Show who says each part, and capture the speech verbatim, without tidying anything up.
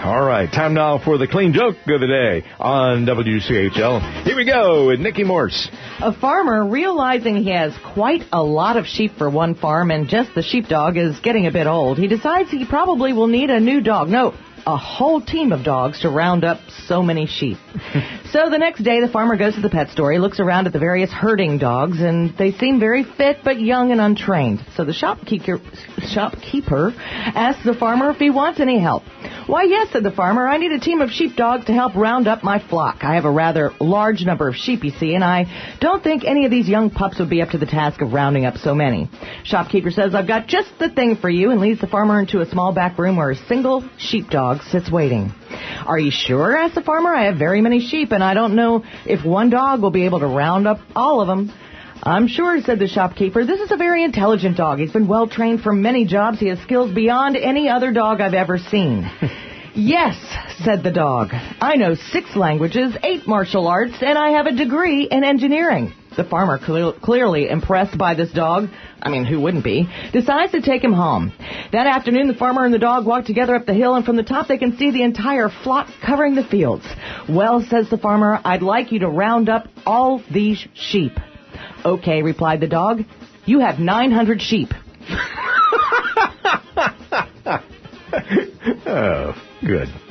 Speaker 1: All right, time now for the clean joke of the day on W C H L. Here we go with Nikki Morse.
Speaker 2: A farmer, realizing he has quite a lot of sheep for one farm and just the sheepdog is getting a bit old, he decides he probably will need a new dog. No, a whole team of dogs to round up so many sheep. So the next day, the farmer goes to the pet store. He looks around at the various herding dogs, and they seem very fit but young and untrained. So the shopkeeper, shopkeeper asks the farmer if he wants any help. Why, yes, said the farmer. I need a team of sheepdogs to help round up my flock. I have a rather large number of sheep, you see, and I don't think any of these young pups would be up to the task of rounding up so many. Shopkeeper says, I've got just the thing for you, and leads the farmer into a small back room where a single sheepdog sits waiting. Are you sure? Asked the farmer. I have very many sheep, and I don't know if one dog will be able to round up all of them. I'm sure, said the shopkeeper. This is a very intelligent dog. He's been well-trained for many jobs. He has skills beyond any other dog I've ever seen. Yes, said the dog. I know six languages, eight martial arts, and I have a degree in engineering. The farmer, cl- clearly impressed by this dog, I mean, who wouldn't be, decides to take him home. That afternoon, the farmer and the dog walk together up the hill, and from the top they can see the entire flock covering the fields. Well, says the farmer, I'd like you to round up all these sheep. Okay, replied the dog. You have nine hundred sheep.
Speaker 1: Oh, good.